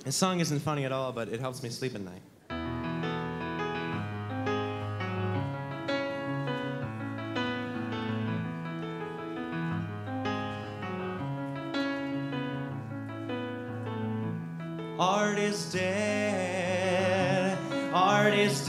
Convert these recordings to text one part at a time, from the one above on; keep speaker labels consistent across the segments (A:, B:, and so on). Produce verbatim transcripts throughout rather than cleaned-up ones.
A: This song isn't funny at all, but it helps me sleep at night. Art is dead, art is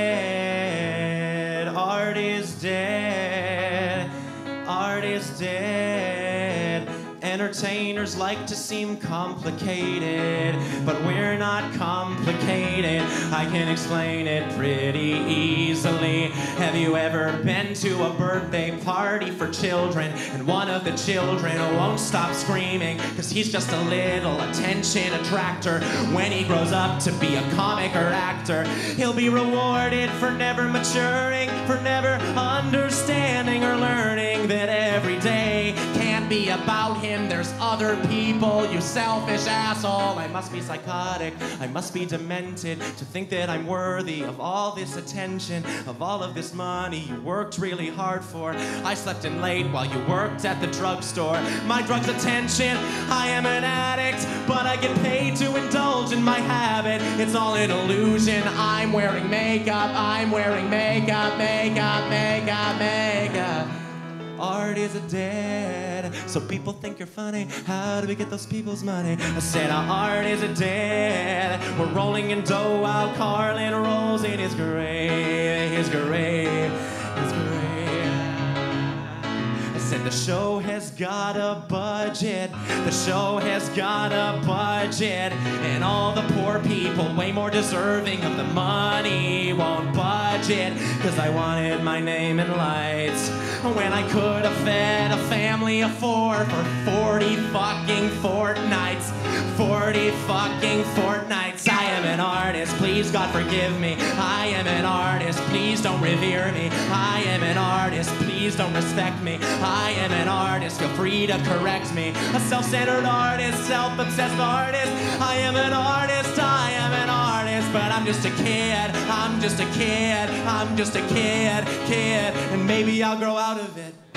A: dead, art is dead, art is dead. Entertainers like to seem complicated, but we're not complicated. I can explain it pretty easily. Have you ever been to a birthday party for children, and one of the children won't stop screaming because he's just a little attention attractor? When he grows up to be a comic or actor, he'll be rewarded for never maturing, for never understanding or learning that every day can't be about him. There's other people, you selfish asshole. I must be psychotic, I must be demented to think that I'm worthy of all this attention, of all of this money you worked really hard for. I slept in late while you worked at the drugstore. My drug's attention, I am an addict, but I get paid to indulge in my habit. It's all an illusion. I'm wearing makeup, I'm wearing makeup, makeup, makeup, makeup. Art is dead, so people think you're funny. How do we get those people's money? I said our art is dead. We're rolling in dough while Carlin rolls in his grave, his grave, his grave. I said the show has got a budget, the show has got a budget, and all the poor people, way more deserving of the money, won't budget, cause I wanted my name in lights when I could have fed a family of four for forty fucking fortnights. forty fucking fortnights. I am an artist, please God forgive me. I am an artist, please don't revere me. I am an artist, please don't respect me. I am an artist, feel free to correct me. A self-centered artist, self-obsessed artist. I am an artist, I am an artist, but I'm just a kid, I'm just a kid, I'm just a kid, kid, and maybe I'll grow out of it.